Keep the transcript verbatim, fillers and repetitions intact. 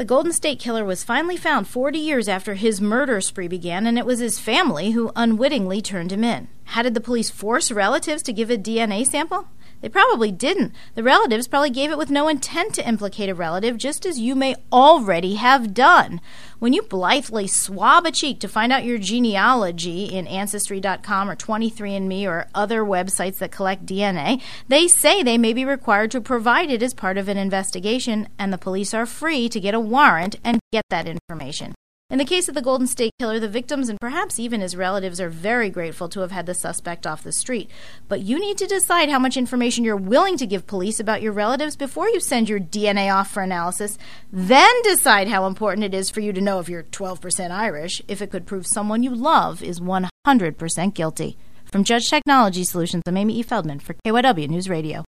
The Golden State Killer was finally found forty years after his murder spree began, and it was his family who unwittingly turned him in. How did the police force relatives to give a D N A sample? They probably didn't. The relatives probably gave it with no intent to implicate a relative, just as you may already have done. When you blithely swab a cheek to find out your genealogy in Ancestry dot com or twenty-three and me or other websites that collect D N A, they say they may be required to provide it as part of an investigation, and the police are free to get a warrant and get that information. In the case of the Golden State Killer, the victims and perhaps even his relatives are very grateful to have had the suspect off the street. But you need to decide how much information you're willing to give police about your relatives before you send your D N A off for analysis. Then decide how important it is for you to know if you're twelve percent Irish, if it could prove someone you love is one hundred percent guilty. From Judge Technology Solutions, I'm Amy E. Feldman for K Y W News Radio.